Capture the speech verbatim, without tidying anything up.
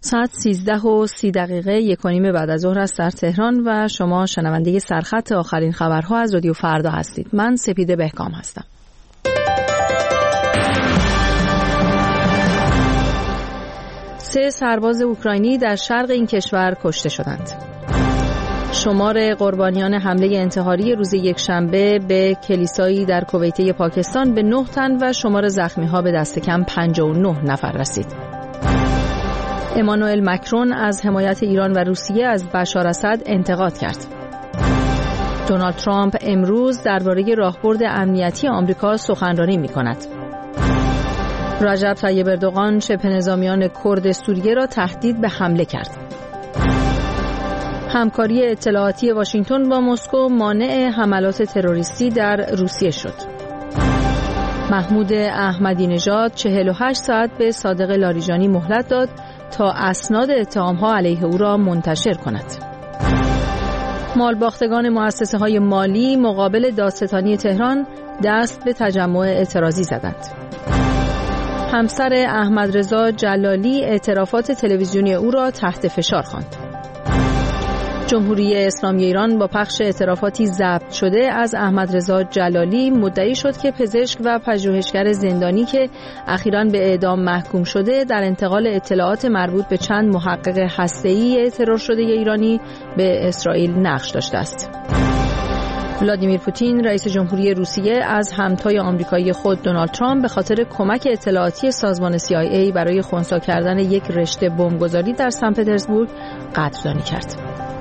ساعت سیزده و سی دقیقه یک و نیم بعد از ظهر است در تهران و شما شنونده سرخط آخرین خبرها از رادیو فردا هستید. من سپیده بهکام هستم. سه سرباز اوکراینی در شرق این کشور کشته شدند. شمار قربانیان حمله انتحاری روز یکشنبه به کلیسایی در کویته پاکستان به نه تن و شمار زخمی‌ها به دست کم پنجاه و نه نفر رسید. امانوئل مکرون از حمایت ایران و روسیه از بشار اسد انتقاد کرد. دونالد ترامپ امروز درباره راهبرد امنیتی آمریکا سخنرانی می‌کند. رجب طیب اردوغان شبه نظامیان کرد سوریه را تهدید به حمله کرد. همکاری اطلاعاتی واشنگتن با مسکو مانع حملات تروریستی در روسیه شد. محمود احمدی نژاد چهل و هشت ساعت به صادق لاریجانی مهلت داد تا اسناد اتهام‌ها علیه او را منتشر کند. مالباختگان مؤسسه‌های مالی مقابل دادستانی تهران دست به تجمع اعتراضی زدند. همسر احمد رضا جلالی اعترافات تلویزیونی او را تحت فشار خواند. جمهوری اسلامی ایران با پخش اعترافاتی ضبط شده از احمد رضا جلالی مدعی شد که پزشک و پژوهشگر زندانی که اخیراً به اعدام محکوم شده در انتقال اطلاعات مربوط به چند محقق هسته‌ای ترور شده ایرانی به اسرائیل نقش داشته است. ولادیمیر پوتین رئیس جمهوری روسیه از همتای آمریکایی خود دونالد ترامپ به خاطر کمک اطلاعاتی سازمان سی آی ای برای خنثی کردن یک رشته بمبگذاری در سن پترزبورگ قدردانی کرد.